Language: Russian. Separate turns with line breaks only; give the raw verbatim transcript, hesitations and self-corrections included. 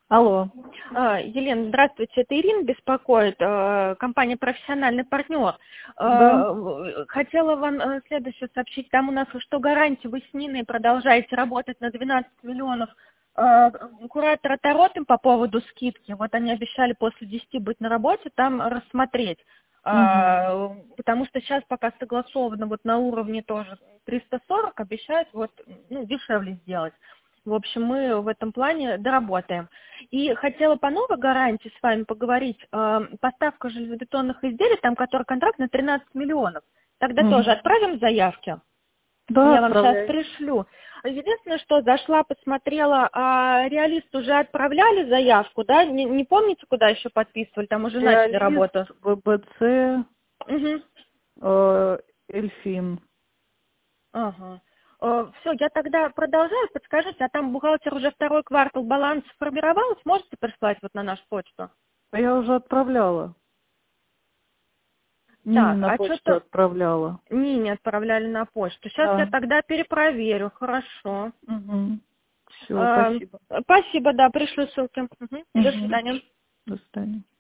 Алло.
А, Елена, здравствуйте, это Ирина беспокоит, э, компания «Профессиональный партнер».
Да.
Э, Хотела вам э, следующее сообщить. Там у нас что гарантия, вы с Ниной продолжаете работать на двенадцать миллионов. Э, Куратор Тароты по поводу скидки, вот они обещали после десяти быть на работе, там рассмотреть.
Угу.
А, Потому что сейчас пока согласовано вот на уровне тоже триста сорок, обещают вот, ну, дешевле сделать. В общем, мы в этом плане доработаем. И хотела по новой гарантии с вами поговорить. Э, Поставка железобетонных изделий, там который контракт на тринадцать миллионов. Тогда тоже
Угу.
отправим заявки.
Да,
Я вам сейчас
отправляй.
пришлю. Единственное, что зашла, посмотрела, а реалист уже отправляли заявку, да? Не, не помните, куда еще подписывали? Там уже начали
Реалист,
работу.
ВБЦ,
Угу.
э, Эльфин.
Ага. Все, я тогда продолжаю. Подскажите, а там бухгалтер уже второй квартал баланс сформировал? Сможете прислать вот на нашу почту?
А я уже отправляла. Нине
Так,
на
а
почту
что-то
отправляла.
не, не отправляли на почту. Сейчас я
Да.
тогда перепроверю. Хорошо.
Угу. Все,
А,
спасибо.
Спасибо, да, пришлю ссылки. Мгм. До
Угу.
свидания.
До свидания.